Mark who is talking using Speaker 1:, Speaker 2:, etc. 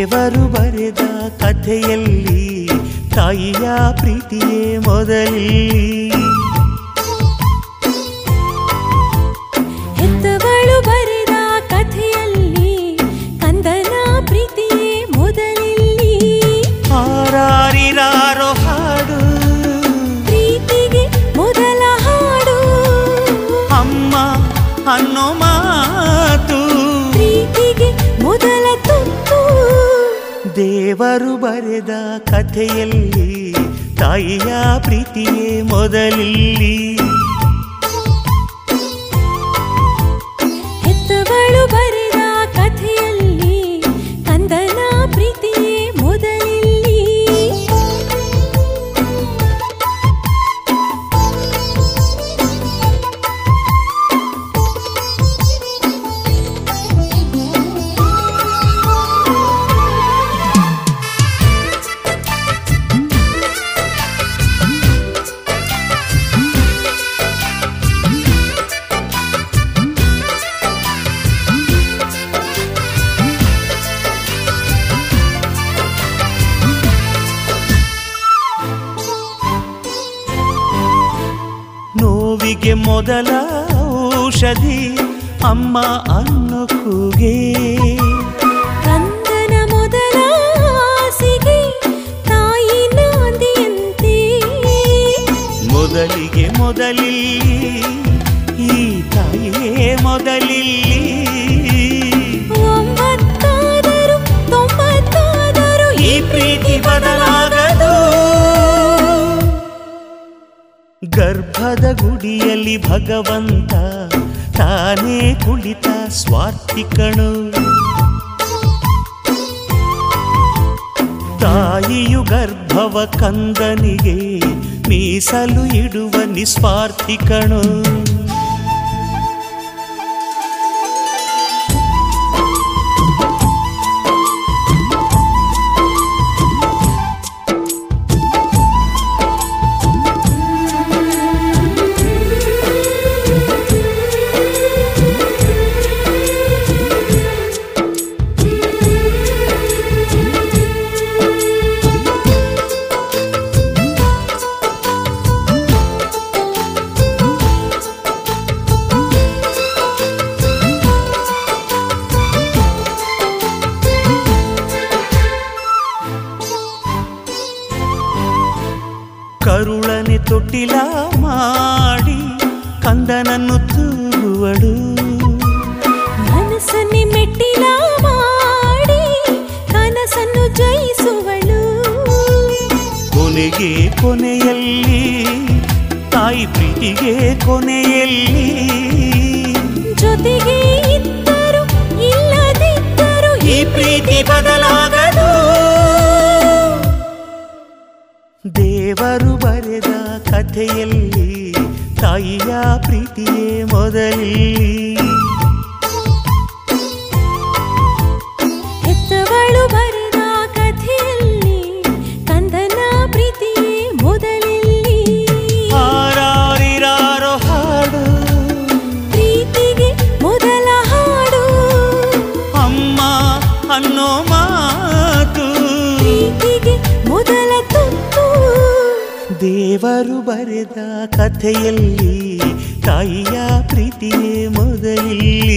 Speaker 1: ದೇವರು ಬರೆದ ಕಥೆಯಲ್ಲಿ ತಾಯಿಯ ಪ್ರೀತಿಯೇ ಮೊದಲಿಲ್ಲಿ.
Speaker 2: ಹೆತ್ತವಳು ಬರೆದ ಕಥೆಯಲ್ಲಿ ಕಂದನ ಪ್ರೀತಿಯೇ ಮೊದಲಿಲ್ಲಿ.
Speaker 1: ಹಾರಾರಿರಾರೋ ಹಾಡು
Speaker 2: ಪ್ರೀತಿಗೆ ಮೊದಲ ಹಾಡು.
Speaker 1: ಅಮ್ಮ ಅನ್ನೋ ಮಾತು
Speaker 2: ಪ್ರೀತಿಗೆ ಮೊದಲ ತುತ್ತು.
Speaker 1: ದೇವರು ಬರೆದ ಕಥೆಯಲ್ಲಿ ತಾಯಿಯ ಪ್ರೀತಿಯೇ ಮೊದಲಿಲ್ಲಿ.
Speaker 2: ಹೆತ್ತವಳು ಬರೆದ ಕಥೆಯಲ್ಲಿ ಕಂದನ ಪ್ರೀತಿಯೇ ಮೊದಲಿಲ್ಲಿ.
Speaker 1: ನೋವಿಗೆ ಮೊದಲ ಔಷಧಿ ಅಮ್ಮ ಅನ್ನೋ ಕೂಗೆ.
Speaker 2: ಕಂದನ ಮೊದಲ ಆಸೆಗೆ ತಾಯಿ ನಾಂದಿಯಂತೆ.
Speaker 1: ಮೊದಲಿಗೆ ಮೊದಲಿಲ್ಲಿ ಈ ತಾಯಿಯೇ ಮೊದಲಿಲ್ಲಿ.
Speaker 2: 9 90
Speaker 1: ಈ ಪ್ರೀತಿ ಬದಲಾಗದು. ಗರ್ಭದ ಗುಡಿಯಲ್ಲಿ ಭಗವಂತ ತಾನೇ ಕುಳಿತ ಸ್ವಾರ್ಥಿಕಣು. ತಾಯಿಯು ಗರ್ಭವ ಕಂದನಿಗೆ ಮೀಸಲು ಇಡುವ ನಿಸ್ವಾರ್ಥಿಕಣು. ಕರುಳನೆ ತೊಟ್ಟಿಲ ಮಾಡಿ ಕಂದನನ್ನು ತೂಗುವಳು.
Speaker 2: ಮನಸ್ಸನ್ನೇ ಮೆಟ್ಟಿಲ ಮಾಡಿ ಕನಸನ್ನು ಜಯಿಸುವಳು.
Speaker 1: ಕೊನೆಗೆ ಕೊನೆಯಲ್ಲಿ ತಾಯಿ ಪ್ರೀತಿಗೆ ಕೊನೆಯಲ್ಲಿ.
Speaker 2: ಜೊತೆಗೆ ಇದ್ದರು ಇಲ್ಲದಿದ್ದರು
Speaker 1: ಈ ಪ್ರೀತಿ ಬದಲಾಗದು. ದೇವರು ಬರೆದ ಕಥೆಯಲ್ಲಿ ತಾಯಿಯ ಪ್ರೀತಿಯೇ ಮೊದಲಿಲ್ಲಿ.
Speaker 2: ಹೆತ್ತವಳು ಬರೆದ ಕಥೆಯಲ್ಲಿ ಕಂದನ ಪ್ರೀತಿಯೇ ಮೊದಲಿಲ್ಲಿ.
Speaker 1: ಹಾರಾರಿರಾರೋ ಹಾಡು
Speaker 2: ಪ್ರೀತಿಗೆ ಮೊದಲ ಹಾಡು.
Speaker 1: ಅಮ್ಮ ಅನ್ನೋ ಮಾತು
Speaker 2: ಪ್ರೀತಿಗೆ ಮೊದಲ ತುತ್ತು.
Speaker 1: ದೇವರು ಬರೆದ ಕಥೆಯಲ್ಲಿ ತಾಯಿಯ ಪ್ರೀತಿಯೇ ಮೊದಲಿಲ್ಲಿ.